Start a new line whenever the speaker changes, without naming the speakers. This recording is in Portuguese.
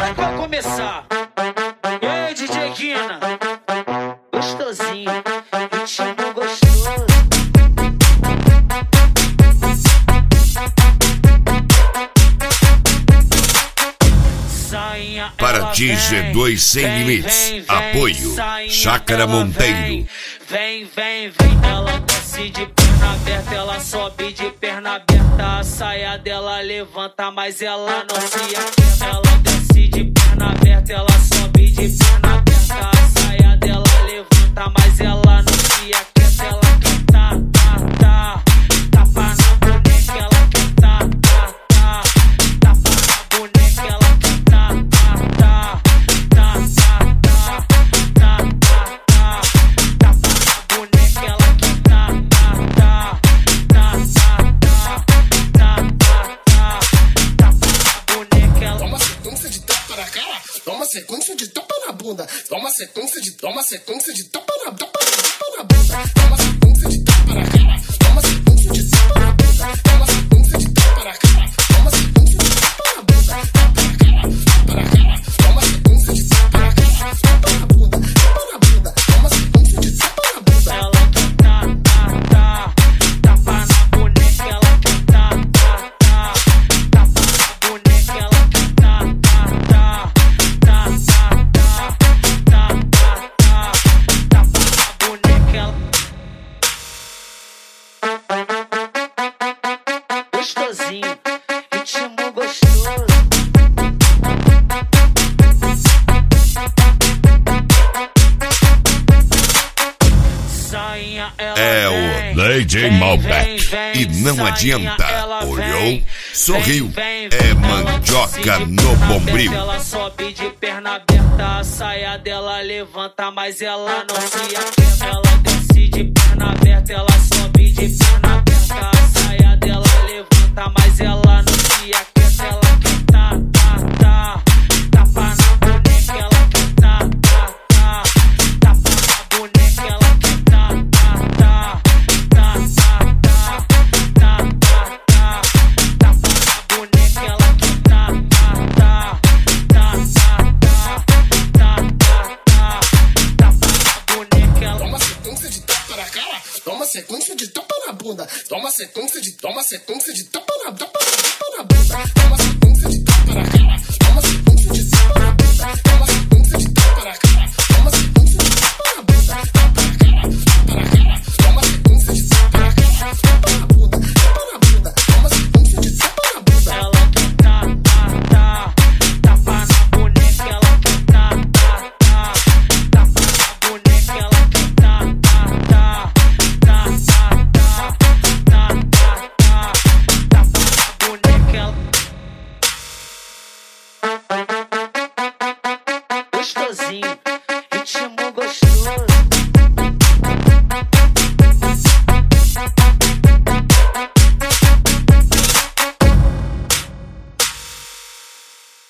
Vai começar. Ei, DJ Guina, gostosinho, ritmo gostoso.
Para G2 Sem Limites, apoio Chácara Monteiro.
Vem, ela desce de perna aberta, ela sobe de perna aberta. A saia dela levanta, mas ela não se aquieta. Ela desce de perna aberta, ela sobe de perna aberta. A saia dela levanta, mas ela não se aquieta. Ela quer tapa na boneca, ela quer tapa na boneca, ela quer
Toma sequência de tapa na bunda. Toma sequência de tapa na bunda. Toma sequência de tapa na cara. Toma sequência de tapa na bunda. Toma sequência de tapa na cara. Toma sequência de tapa na bunda. Tapa na cara. Toma sequência de tapa na cara. Tapa na bunda. Tapa na bunda. Toma sequência de tapa na bunda.
Ela quer tapa na boneca, ela quer tapa na boneca, ela quer gostosinho, ritmo gostoso.
É o DJ Malbec. E não adianta. Olhou, sorriu. É mandioca no bombril.
Ela sobe de perna aberta, a saia dela levanta, mas ela não se aquieta. Ela desce de perna aberta, ela sobe de perna aberta. A saia dela levanta, mas ela não se aquieta. Ela quer tapa na boneca, ela quer tapa na boneca, ela quer tapa na boneca, ela quer
Toma sequência de tapa na cara. Toma sequência de tapa na bunda. Toma sequência de tapa na bunda. Toma sequência de tapa na cara. Toma sequência de tapa na bunda. Toma sequência de tapa na cara. Toma sequência de tapa na bunda. Tapa na cara. Toma sequência de tapa na cara. Tapa na bunda. Tapa na bunda. Toma sequência de tapa na bunda.
Ela quer tapa na boneca, ela quer tapa na boneca, ela quer tapa na boneca, gostosinho.